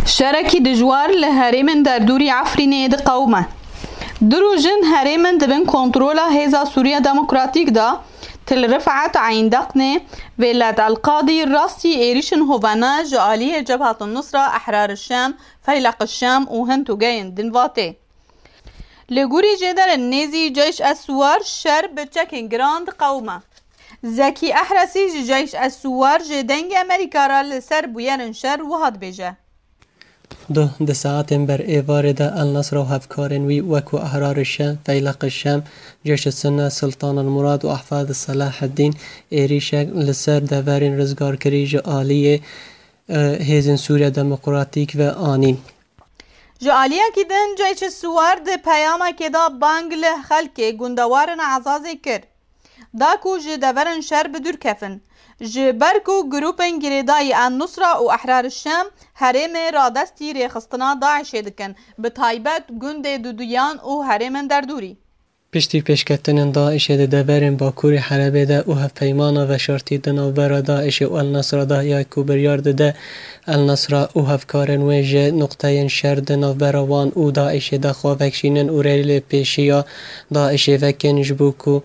شاركي دجوار لهرمن در دوری عفرینه ده قومه درو جن هرمن دبن کنترولا هزا سوريا ديمقراطيك دا تل رفعت عين دقنه ولاد القاضي الراسي إيريشن هوفانا جالية جبهة النصرة أحرار الشام فيلق الشام وهنتو جاين دنفاتي لغوري جدر النازي جيش السوار شر بتشكين جراند قومه زكي أحرسي جيش السوار جدنج أمريكا را لسر بويرن شر وهاد بيجه ده ساعتين بر إيوار ده النصر وهفكارن وي وكو أحرار الشام فيلق الشام جيش السنة سلطان المراد وأحفاد صلاح الدين إيريشا لسر دفارين رزقار كريج آلية هيزن سوريا ديمقراطيك و آنين جالية كدن جيش السوار ده پیاما كدا بانگ له خلقه گندوارن عزازي كر داكو جدفرن شر بدور كفن جبركو جروبن جريداي النصرة وأحرار الشام هرم رادستي ريخستنا داعش دكن بتايبت جند دوديان و هرمن دردوري پشتی پیشکتن داعش ده دورن باکوری حلبه ده و هفپیمانا و شرطی دناور داعش و النصر ده یا کوبریارد ده النصر و هفکارن ویجه نقطه شر دناور وان و داعش ده خواهکشینن و ریل پیشیا داعش وکن جبوکو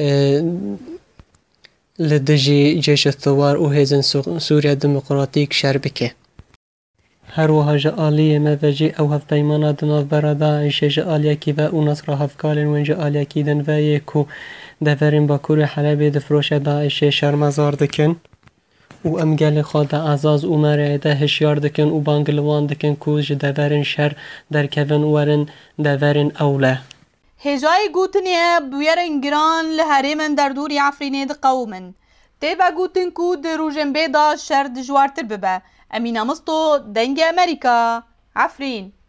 لدجي جيش الثوار وهيزن سوريا ديمقراطيك شربكه هر وها جالية مفجي او هف بيمانا دناف بردا عيش جالية كيفا ونصر هفكالن وين جالية كيدن ويكو دفرين باكور حلبة دفروش داعش شرمزار دكن و امگل خود عزاز و مرعده هشیار دکن و بانگلوان دکن کوج دفرين شر در كفن ورن دفرين اوله هجاي گوتنيا بويرن جران لهرمن در دوري عفرينه ده قومن تيبا گوتن كو ده روجن بيدا شر دجوارتر ببا امينة مستو دنگ امريكا عفرين